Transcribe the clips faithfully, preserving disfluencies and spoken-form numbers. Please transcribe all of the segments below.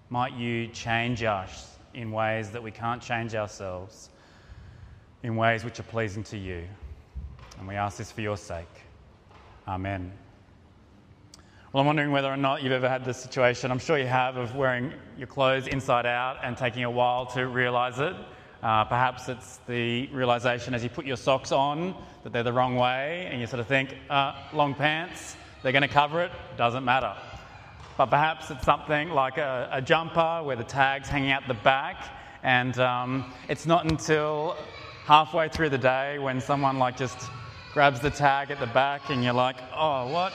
Might you change us in ways that we can't change ourselves, in ways which are pleasing to you. And we ask this for your sake. Amen. Well, I'm wondering whether or not you've ever had this situation, I'm sure you have, of wearing your clothes inside out and taking a while to realise it. Uh, perhaps it's the realisation as you put your socks on that they're the wrong way and you sort of think, uh, long pants, they're going to cover it, doesn't matter. But perhaps it's something like a, a jumper where the tag's hanging out the back, and um, it's not until halfway through the day when someone like just grabs the tag at the back and you're like, oh, what?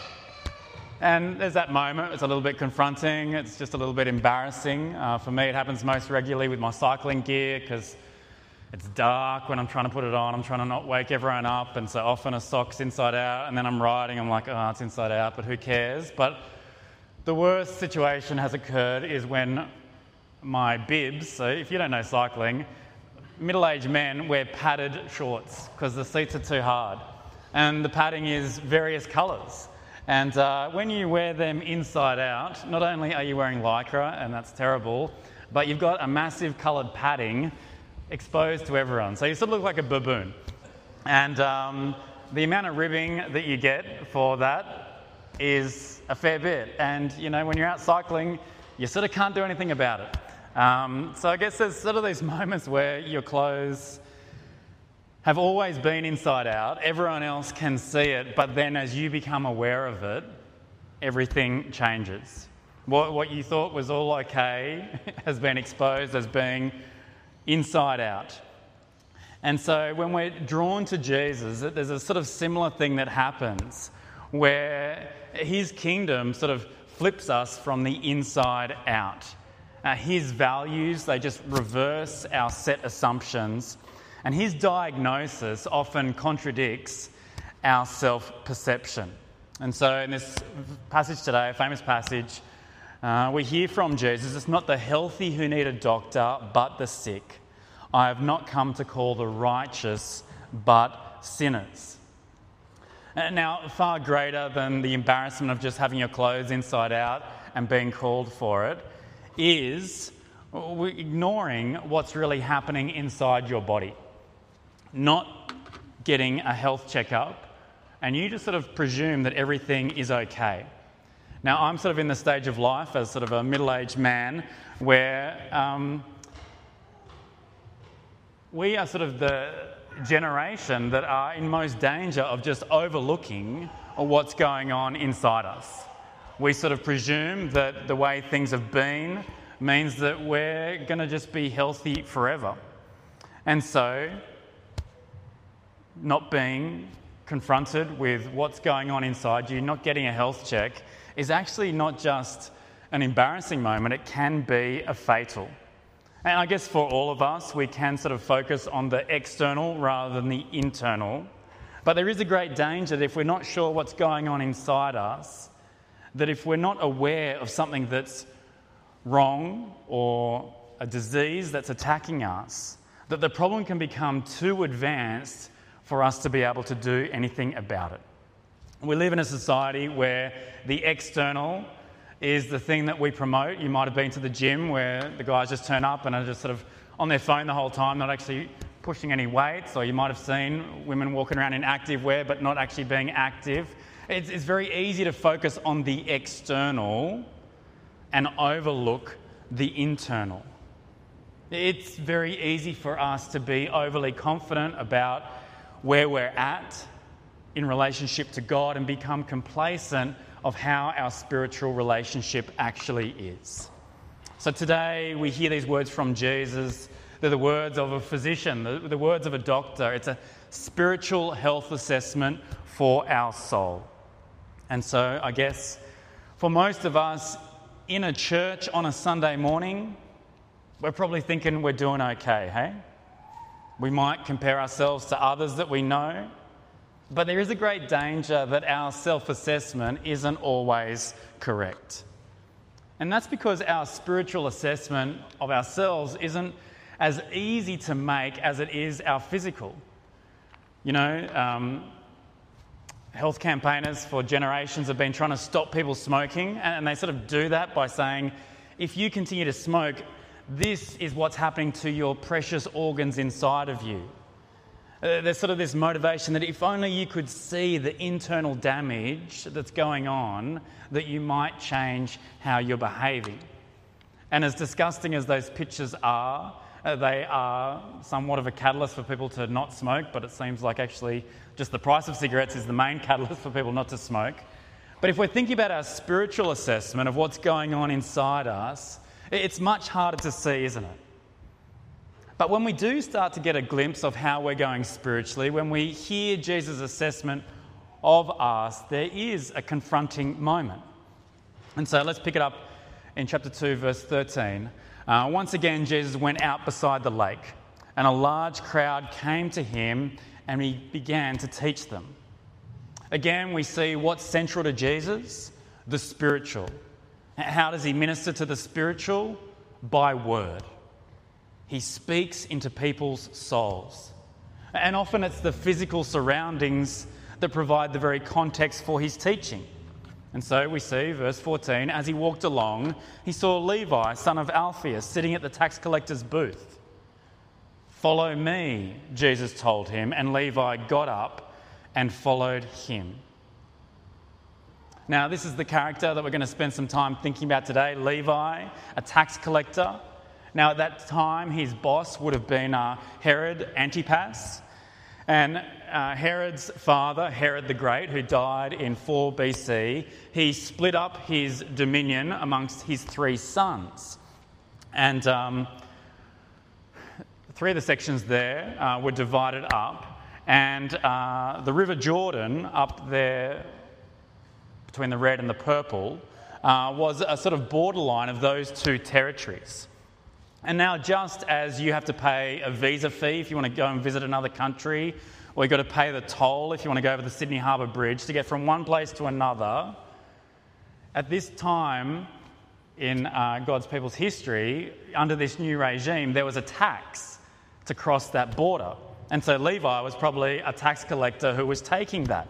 And there's that moment, it's a little bit confronting, it's just a little bit embarrassing. Uh, for me, it happens most regularly with my cycling gear because it's dark when I'm trying to put it on, I'm trying to not wake everyone up, and so often a sock's inside out, and then I'm riding, I'm like, oh, it's inside out, but who cares? But the worst situation has occurred is when my bibs, so if you don't know cycling, middle-aged men wear padded shorts because the seats are too hard, and the padding is various colours. And uh, when you wear them inside out, not only are you wearing Lycra, and that's terrible, but you've got a massive coloured padding exposed to everyone. So you sort of look like a baboon. And um, the amount of ribbing that you get for that is a fair bit. And, you know, when you're out cycling, you sort of can't do anything about it. Um, so I guess there's sort of these moments where your clothes have always been inside out, everyone else can see it, but then as you become aware of it, everything changes. What, what you thought was all okay has been exposed as being inside out. And so when we're drawn to Jesus, there's a sort of similar thing that happens where his kingdom sort of flips us from the inside out. Uh, his values, they just reverse our set assumptions. And his diagnosis often contradicts our self-perception. And so in this passage today, a famous passage, uh, we hear from Jesus, it's not the healthy who need a doctor, but the sick. I have not come to call the righteous, but sinners. And now, far greater than the embarrassment of just having your clothes inside out and being called for it, is ignoring what's really happening inside your body. Not getting a health checkup, and you just sort of presume that everything is okay. Now, I'm sort of in the stage of life as sort of a middle-aged man where um, we are sort of the generation that are in most danger of just overlooking what's going on inside us. We sort of presume that the way things have been means that we're going to just be healthy forever. And so not being confronted with what's going on inside you, not getting a health check, is actually not just an embarrassing moment, it can be a fatal. And I guess for all of us, we can sort of focus on the external rather than the internal. But there is a great danger that if we're not sure what's going on inside us, that if we're not aware of something that's wrong or a disease that's attacking us, that the problem can become too advanced for us to be able to do anything about it. We live in a society where the external is the thing that we promote. You might have been to the gym where the guys just turn up and are just sort of on their phone the whole time, not actually pushing any weights, or you might have seen women walking around in active wear but not actually being active. It's, it's very easy to focus on the external and overlook the internal. It's very easy for us to be overly confident about where we're at in relationship to God and become complacent of how our spiritual relationship actually is. So today we hear these words from Jesus. They're the words of a physician, the, the words of a doctor. It's a spiritual health assessment for our soul. And so I guess for most of us in a church on a Sunday morning, we're probably thinking we're doing okay, hey? We might compare ourselves to others that we know, but there is a great danger that our self-assessment isn't always correct. And that's because our spiritual assessment of ourselves isn't as easy to make as it is our physical. You know, um, health campaigners for generations have been trying to stop people smoking, and they sort of do that by saying, if you continue to smoke, this is what's happening to your precious organs inside of you. Uh, there's sort of this motivation that if only you could see the internal damage that's going on, that you might change how you're behaving. And as disgusting as those pictures are, uh, they are somewhat of a catalyst for people to not smoke, but it seems like actually just the price of cigarettes is the main catalyst for people not to smoke. But if we're thinking about our spiritual assessment of what's going on inside us, it's much harder to see, isn't it? But when we do start to get a glimpse of how we're going spiritually, when we hear Jesus' assessment of us, there is a confronting moment. And so let's pick it up in chapter two, verse thirteen. Uh, once again, Jesus went out beside the lake, and a large crowd came to him, and he began to teach them. Again, we see what's central to Jesus: the spiritual. How does he minister to the spiritual? By word. He speaks into people's souls. And often it's the physical surroundings that provide the very context for his teaching. And so we see, verse fourteen, as he walked along, he saw Levi, son of Alphaeus, sitting at the tax collector's booth. "Follow me," Jesus told him, and Levi got up and followed him. Now, this is the character that we're going to spend some time thinking about today. Levi, a tax collector. Now, at that time, his boss would have been uh, Herod Antipas. And uh, Herod's father, Herod the Great, who died in four B C, he split up his dominion amongst his three sons. And um, three of the sections there uh, were divided up. And uh, the River Jordan up there between the red and the purple uh, was a sort of borderline of those two territories. And now, just as you have to pay a visa fee if you want to go and visit another country, or you've got to pay the toll if you want to go over the Sydney Harbour Bridge to get from one place to another, at this time in uh, God's people's history, under this new regime, there was a tax to cross that border. And so Levi was probably a tax collector who was taking that.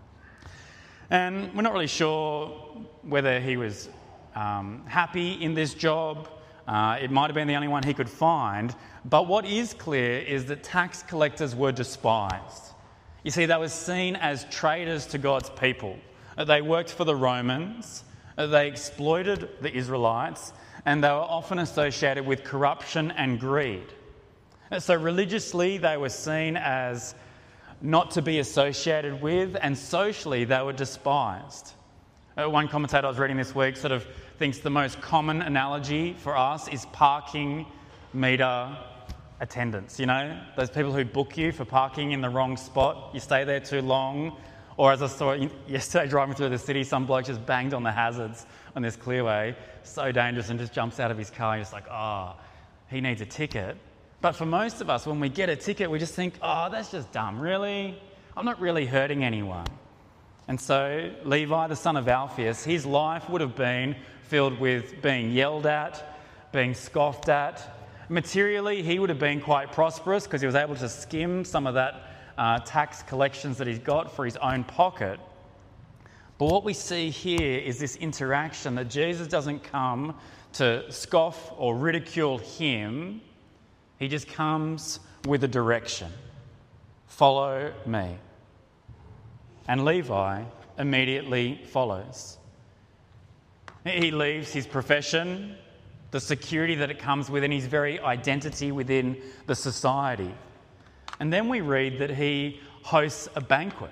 And we're not really sure whether he was um, happy in this job. Uh, it might have been the only one he could find. But what is clear is that tax collectors were despised. You see, they were seen as traitors to God's people. They worked for the Romans. They exploited the Israelites. And they were often associated with corruption and greed. So religiously, they were seen as not to be associated with, and socially, they were despised. Uh, one commentator I was reading this week sort of thinks the most common analogy for us is parking meter attendants. You know, those people who book you for parking in the wrong spot, you stay there too long, or as I saw yesterday driving through the city, some bloke just banged on the hazards on this clearway, so dangerous, and just jumps out of his car and just like, oh, he needs a ticket. But for most of us, when we get a ticket, we just think, oh, that's just dumb, really? I'm not really hurting anyone. And so Levi, the son of Alphaeus, his life would have been filled with being yelled at, being scoffed at. Materially, he would have been quite prosperous because he was able to skim some of that uh, tax collections that he's got for his own pocket. But what we see here is this interaction that Jesus doesn't come to scoff or ridicule him. He just comes with a direction. Follow me. And Levi immediately follows. He leaves his profession, the security that it comes with, and his very identity within the society. And then we read that he hosts a banquet.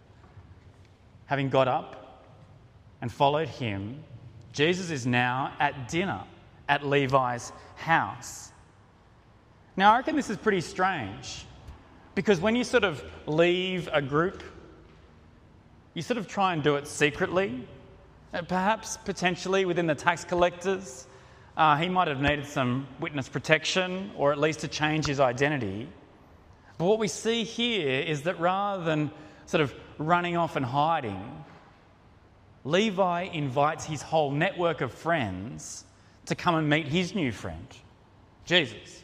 Having got up and followed him, Jesus is now at dinner at Levi's house. Now, I reckon this is pretty strange, because when you sort of leave a group, you sort of try and do it secretly. Perhaps, potentially, within the tax collectors, uh, he might have needed some witness protection, or at least to change his identity. But what we see here is that rather than sort of running off and hiding, Levi invites his whole network of friends to come and meet his new friend, Jesus.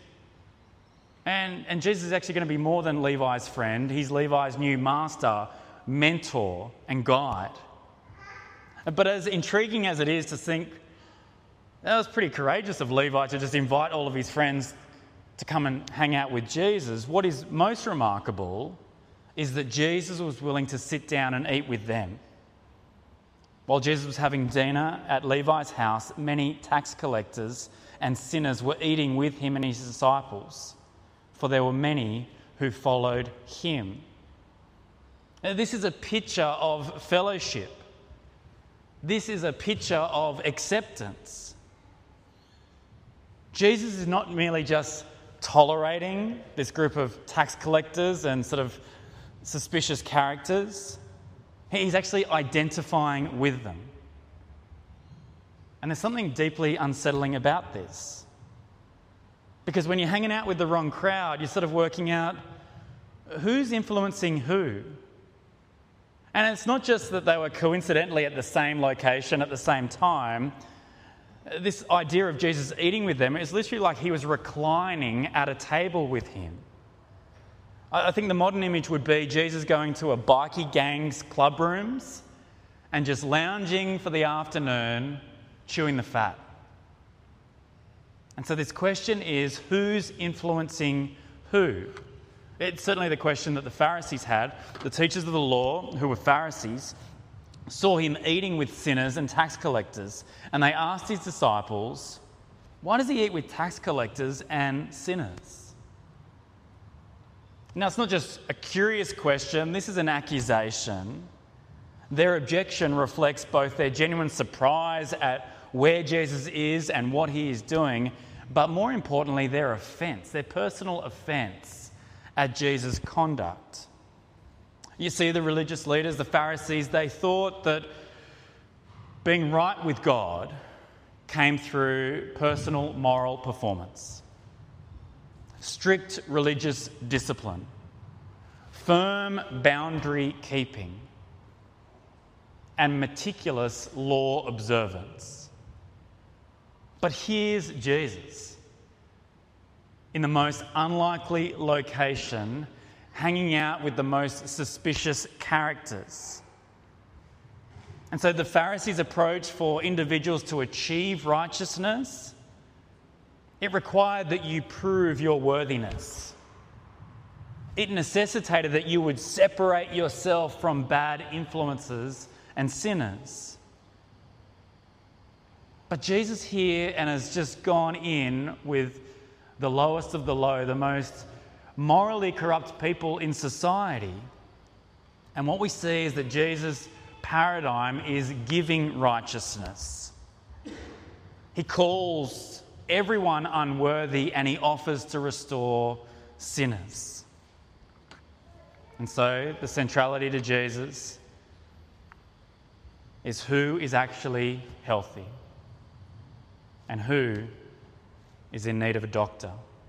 And, and Jesus is actually going to be more than Levi's friend. He's Levi's new master, mentor, and guide. But as intriguing as it is to think That was pretty courageous of Levi to just invite all of his friends to come and hang out with Jesus. What is most remarkable is that Jesus was willing to sit down and eat with them. While Jesus was having dinner at Levi's house, many tax collectors and sinners were eating with him and his disciples, for there were many who followed him. Now, this is a picture of fellowship. This is a picture of acceptance. Jesus is not merely just tolerating this group of tax collectors and sort of suspicious characters. He's actually identifying with them. And there's something deeply unsettling about this. Because when you're hanging out with the wrong crowd, you're sort of working out who's influencing who. And it's not just that they were coincidentally at the same location at the same time. This idea of Jesus eating with them is literally like he was reclining at a table with him. I think the modern image would be Jesus going to a bikie gang's club rooms and just lounging for the afternoon, chewing the fat. And so this question is, who's influencing who? It's certainly the question that the Pharisees had. The teachers of the law, who were Pharisees, saw him eating with sinners and tax collectors, and they asked his disciples, why does he eat with tax collectors and sinners? Now, it's not just a curious question, this is an accusation. Their objection reflects both their genuine surprise at where Jesus is and what he is doing, but more importantly, their offence, their personal offence at Jesus' conduct. You see, the religious leaders, the Pharisees, they thought that being right with God came through personal moral performance, strict religious discipline, firm boundary keeping, and meticulous law observance. But here's Jesus in the most unlikely location, hanging out with the most suspicious characters. And so the Pharisees' approach for individuals to achieve righteousness, it required that you prove your worthiness. It necessitated that you would separate yourself from bad influences and sinners. But Jesus here and has just gone in with the lowest of the low, the most morally corrupt people in society. And what we see is that Jesus' paradigm is giving righteousness. He calls everyone unworthy and he offers to restore sinners. And so the centrality to Jesus is who is actually healthy and who is in need of a doctor.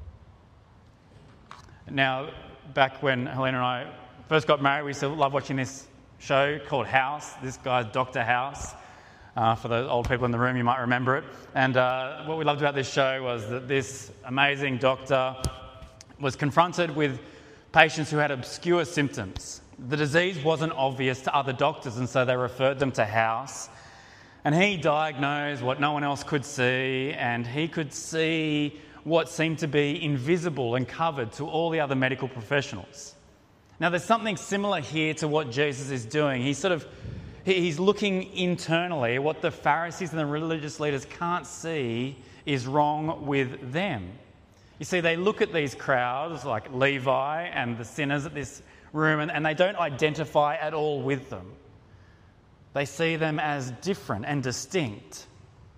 Now, back when Helena and I first got married, we used to love watching this show called House. This guy's Doctor House. Uh, for the old people in the room, you might remember it. And uh, what we loved about this show was that this amazing doctor was confronted with patients who had obscure symptoms. The disease wasn't obvious to other doctors, and so they referred them to House. And he diagnosed what no one else could see, and he could see what seemed to be invisible and covered to all the other medical professionals. Now, there's something similar here to what Jesus is doing. He's sort of he's looking internally. What the Pharisees and the religious leaders can't see is wrong with them. You see, they look at these crowds like Levi and the sinners at this room, and, and they don't identify at all with them. They see them as different and distinct.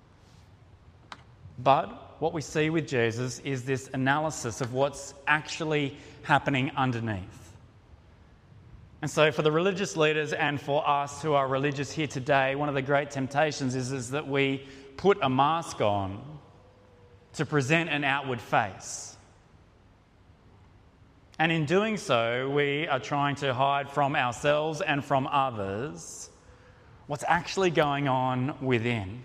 But what we see with Jesus is this analysis of what's actually happening underneath. And so for the religious leaders and for us who are religious here today, one of the great temptations is, is that we put a mask on to present an outward face. And in doing so, we are trying to hide from ourselves and from others what's actually going on within.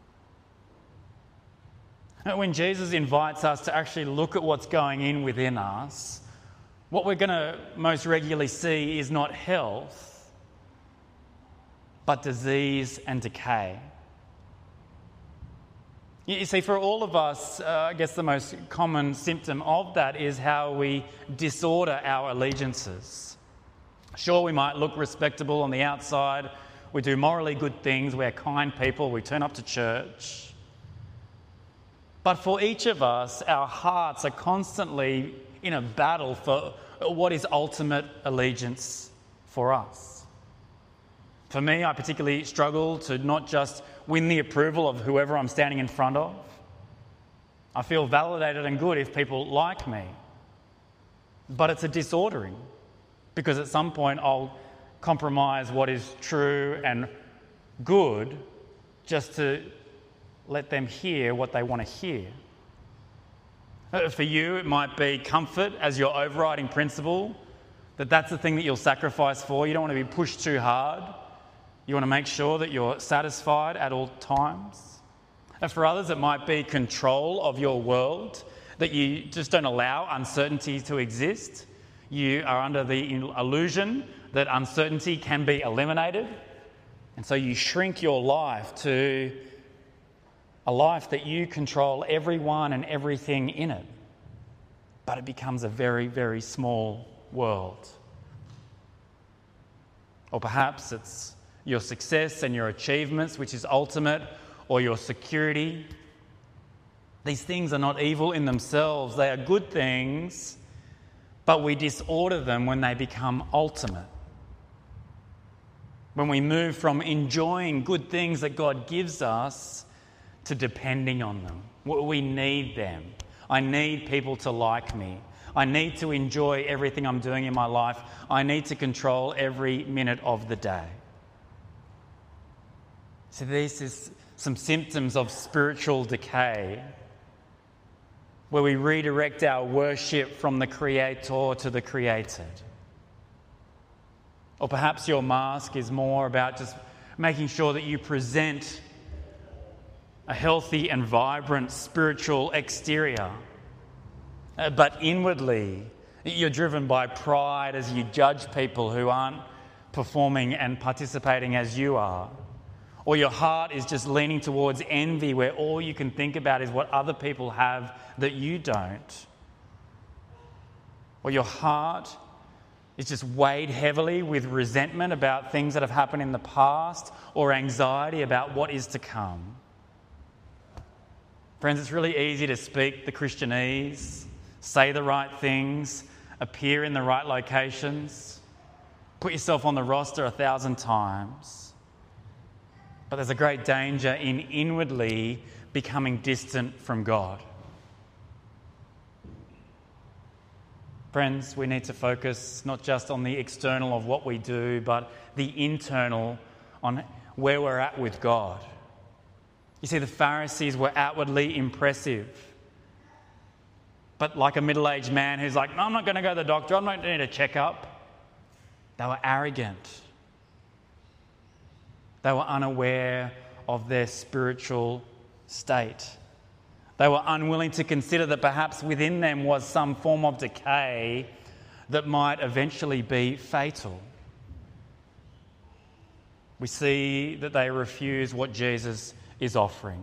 When Jesus invites us to actually look at what's going in within us, what we're going to most regularly see is not health, but disease and decay. You see, for all of us, uh, I guess the most common symptom of that is how we disorder our allegiances. Sure, we might look respectable on the outside. We do morally good things. We're kind people. We turn up to church. But for each of us, our hearts are constantly in a battle for what is ultimate allegiance for us. For me, I particularly struggle to not just win the approval of whoever I'm standing in front of. I feel validated and good if people like me. But it's a disordering, because at some point I'll compromise what is true and good just to let them hear what they want to hear. For you, it might be comfort as your overriding principle, that that's the thing that you'll sacrifice for. You don't want to be pushed too hard. You want to make sure that you're satisfied at all times. And for others, it might be control of your world, that you just don't allow uncertainty to exist. You are under the illusion that uncertainty can be eliminated. And so you shrink your life to a life that you control everyone and everything in it. But it becomes a very, very small world. Or perhaps it's your success and your achievements, which is ultimate, or your security. These things are not evil in themselves. They are good things, but we disorder them when they become ultimate. When we move from enjoying good things that God gives us to depending on them. We need them. I need people to like me. I need to enjoy everything I'm doing in my life. I need to control every minute of the day. So this is some symptoms of spiritual decay, where we redirect our worship from the Creator to the created. Or perhaps your mask is more about just making sure that you present a healthy and vibrant spiritual exterior. Uh, but inwardly, you're driven by pride as you judge people who aren't performing and participating as you are. Or your heart is just leaning towards envy, where all you can think about is what other people have that you don't. Or your heart is just weighed heavily with resentment about things that have happened in the past, or anxiety about what is to come. Friends, it's really easy to speak the Christianese, say the right things, appear in the right locations, put yourself on the roster a thousand times. But there's a great danger in inwardly becoming distant from God. Friends, we need to focus not just on the external of what we do, but the internal on where we're at with God. You see, the Pharisees were outwardly impressive, but like a middle-aged man who's like, no, I'm not going to go to the doctor, I'm not going to need a checkup. They were arrogant. They were unaware of their spiritual state. They were unwilling to consider that perhaps within them was some form of decay that might eventually be fatal. We see that they refuse what Jesus is offering.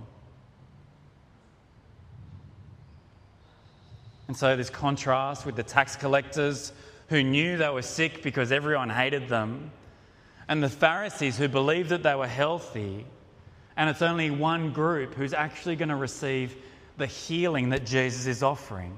And so this contrast with the tax collectors who knew they were sick because everyone hated them, and the Pharisees who believed that they were healthy, and it's only one group who's actually going to receive the healing that Jesus is offering.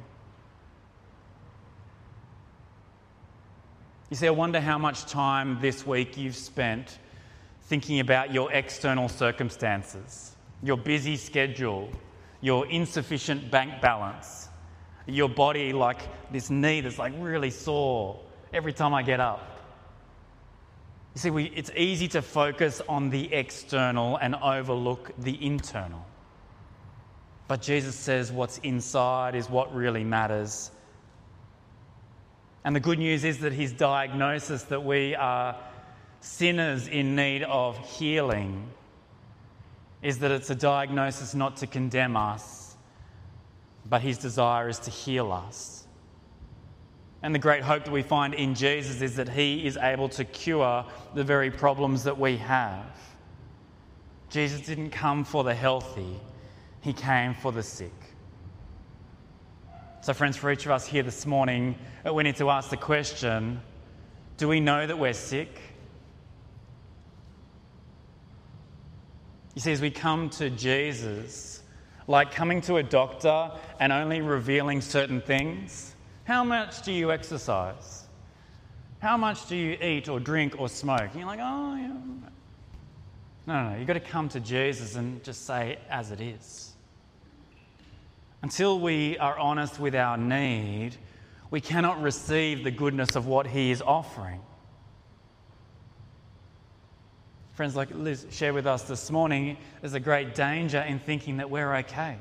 You see, I wonder how much time this week you've spent thinking about your external circumstances, your busy schedule, your insufficient bank balance, your body like this knee that's like really sore every time I get up. You see, we, it's easy to focus on the external and overlook the internal. But Jesus says what's inside is what really matters. And the good news is that his diagnosis that we are sinners in need of healing is that it's a diagnosis not to condemn us, but his desire is to heal us. And the great hope that we find in Jesus is that he is able to cure the very problems that we have. Jesus didn't come for the healthy. He came for the sick. So friends, for each of us here this morning, we need to ask the question, do we know that we're sick? You see, as we come to Jesus, like coming to a doctor and only revealing certain things, how much do you exercise? How much do you eat or drink or smoke? And you're like, oh, yeah. No, no, no. You've got to come to Jesus and just say it as it is. Until we are honest with our need, we cannot receive the goodness of what he is offering. Friends, like Liz shared with us this morning, there's a great danger in thinking that we're okay.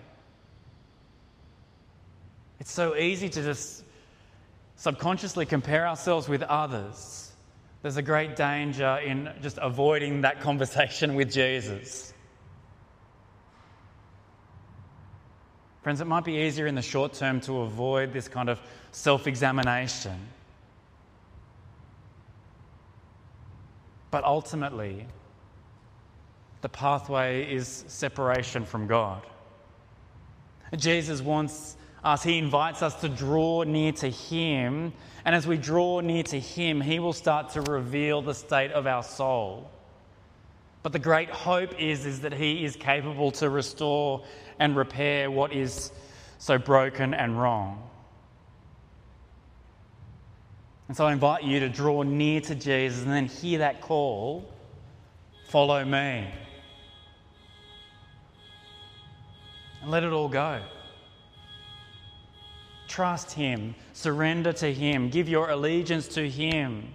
It's so easy to just subconsciously compare ourselves with others. There's a great danger in just avoiding that conversation with Jesus. Friends, it might be easier in the short term to avoid this kind of self-examination. But ultimately, the pathway is separation from God. Jesus wants us, he invites us to draw near to him, and as we draw near to him, he will start to reveal the state of our soul. But the great hope is, is that he is capable to restore and repair what is so broken and wrong. And so I invite you to draw near to Jesus and then hear that call, follow me. And let it all go. Trust him, surrender to him, give your allegiance to him.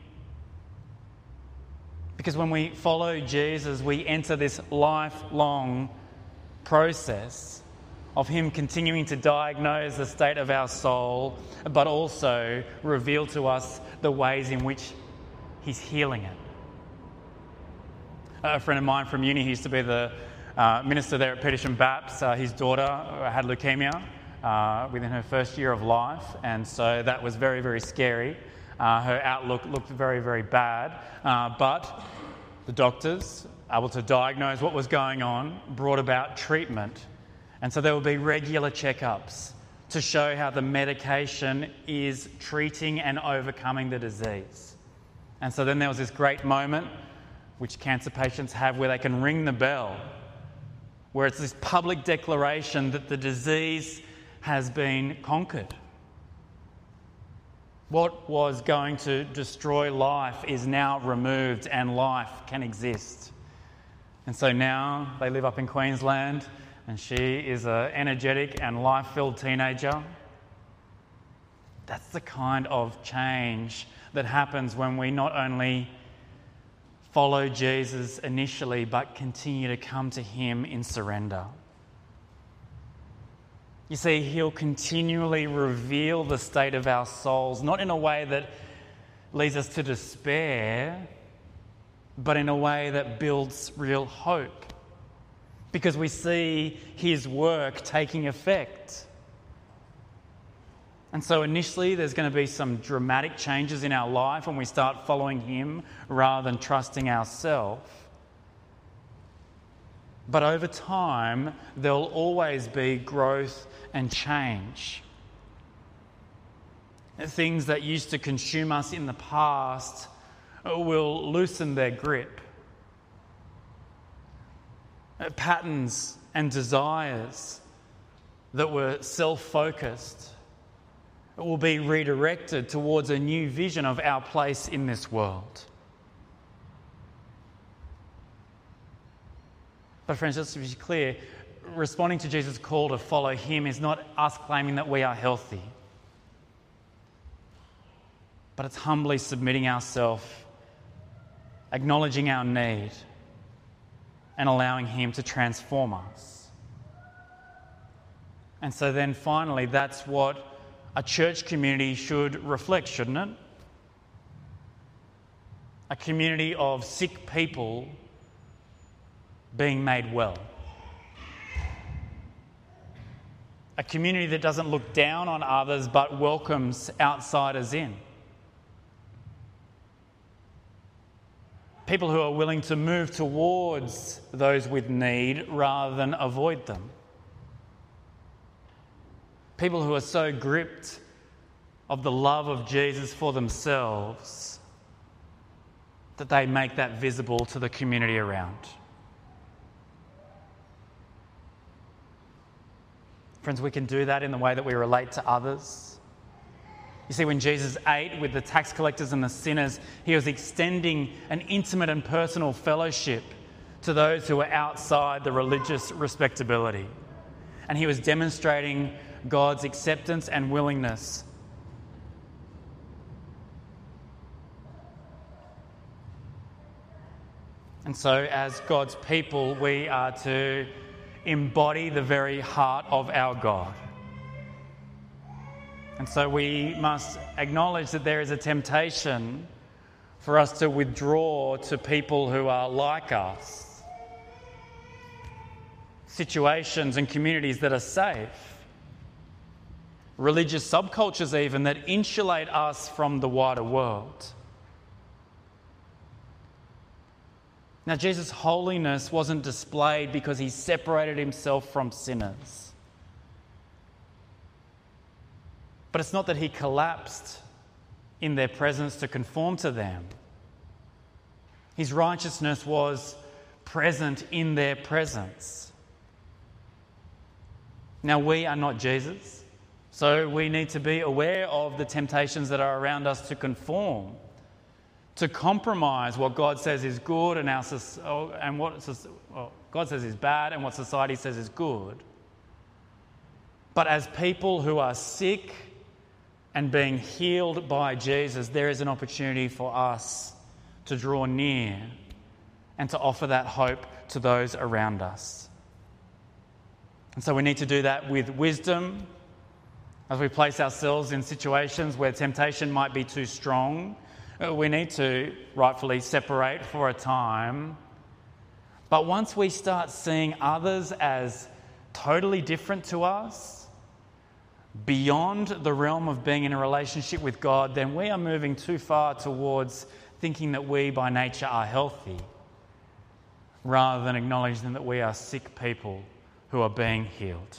Because when we follow Jesus, we enter this lifelong process of him continuing to diagnose the state of our soul, but also reveal to us the ways in which he's healing it. A friend of mine from uni, he used to be the uh, minister there at Petersham Baps. Uh, his daughter had leukemia uh, within her first year of life, and so that was very, very scary. Uh, her outlook looked very, very bad, uh, but the doctors, able to diagnose what was going on, brought about treatment. And so there will be regular checkups to show how the medication is treating and overcoming the disease. And so then there was this great moment, which cancer patients have, where they can ring the bell, where it's this public declaration that the disease has been conquered. What was going to destroy life is now removed and life can exist. And so now they live up in Queensland and she is an energetic and life-filled teenager. That's the kind of change that happens when we not only follow Jesus initially, but continue to come to him in surrender. You see, he'll continually reveal the state of our souls, not in a way that leads us to despair, but in a way that builds real hope. Because we see his work taking effect. And so initially there's going to be some dramatic changes in our life when we start following him rather than trusting ourselves. But over time, there'll always be growth and change. Things that used to consume us in the past will loosen their grip. Patterns and desires that were self-focused will be redirected towards a new vision of our place in this world. But friends, just to be clear, responding to Jesus' call to follow him is not us claiming that we are healthy, but it's humbly submitting ourselves, acknowledging our need, and allowing him to transform us. And so then finally, that's what a church community should reflect, shouldn't it? A community of sick people being made well. A community that doesn't look down on others but welcomes outsiders in. People who are willing to move towards those with need rather than avoid them. People who are so gripped of the love of Jesus for themselves that they make that visible to the community around. Friends, we can do that in the way that we relate to others. You see, when Jesus ate with the tax collectors and the sinners, he was extending an intimate and personal fellowship to those who were outside the religious respectability. And he was demonstrating God's acceptance and willingness. And so, as God's people, we are to embody the very heart of our God. And so we must acknowledge that there is a temptation for us to withdraw to people who are like us, situations and communities that are safe, religious subcultures even that insulate us from the wider world. Now, Jesus' holiness wasn't displayed because he separated himself from sinners. But it's not that he collapsed in their presence to conform to them. His righteousness was present in their presence. Now, we are not Jesus, so we need to be aware of the temptations that are around us to conform, to compromise what God says is good and our and what well, God says is bad and what society says is good. But as people who are sick and being healed by Jesus, there is an opportunity for us to draw near and to offer that hope to those around us. And so we need to do that with wisdom as we place ourselves in situations where temptation might be too strong. We need to rightfully separate for a time. But once we start seeing others as totally different to us, beyond the realm of being in a relationship with God, then we are moving too far towards thinking that we by nature are healthy, rather than acknowledging that we are sick people who are being healed.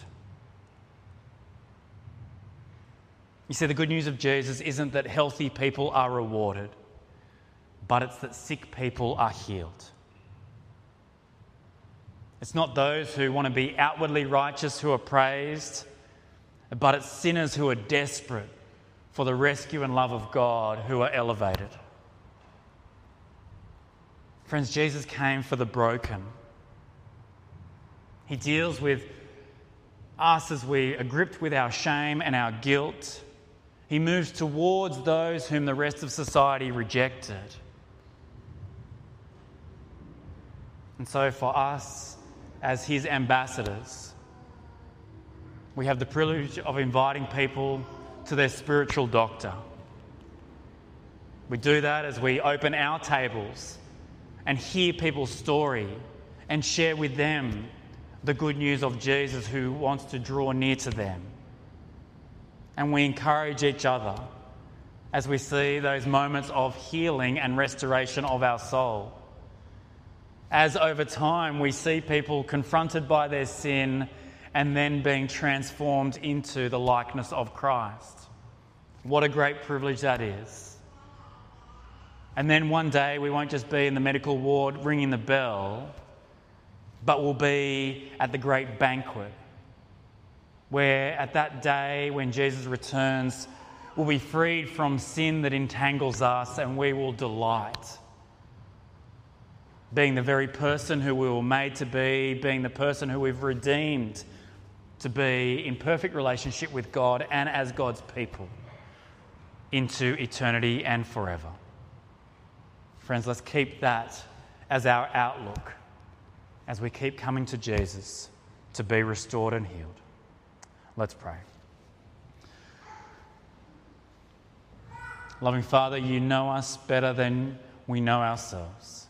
You see, the good news of Jesus isn't that healthy people are rewarded, but it's that sick people are healed. It's not those who want to be outwardly righteous who are praised, but it's sinners who are desperate for the rescue and love of God who are elevated. Friends, Jesus came for the broken. He deals with us as we are gripped with our shame and our guilt. He moves towards those whom the rest of society rejected. And so for us, as his ambassadors, we have the privilege of inviting people to their spiritual doctor. We do that as we open our tables and hear people's story and share with them the good news of Jesus who wants to draw near to them. And we encourage each other as we see those moments of healing and restoration of our soul. As over time we see people confronted by their sin and then being transformed into the likeness of Christ. What a great privilege that is. And then one day we won't just be in the medical ward ringing the bell, but we'll be at the great banquet, where at that day when Jesus returns, we'll be freed from sin that entangles us and we will delight, being the very person who we were made to be, being the person who we've redeemed to be in perfect relationship with God and as God's people into eternity and forever. Friends, let's keep that as our outlook as we keep coming to Jesus to be restored and healed. Let's pray. Loving Father, you know us better than we know ourselves.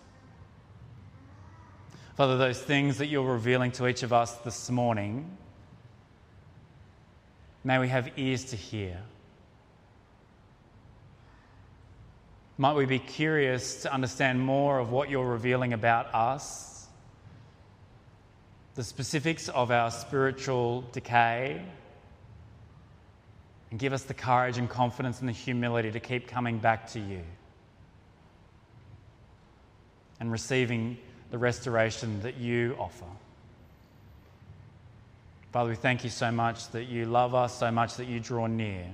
Father, those things that you're revealing to each of us this morning, may we have ears to hear. Might we be curious to understand more of what you're revealing about us, the specifics of our spiritual decay, And give us the courage and confidence and the humility to keep coming back to you and receiving the restoration that you offer. Father, we thank you so much that you love us, so much that you draw near.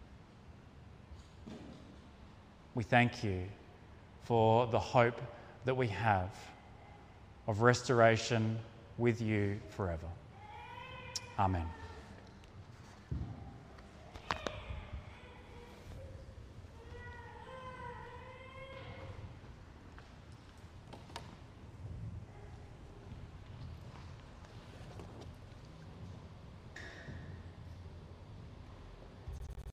We thank you for the hope that we have of restoration with you forever. Amen.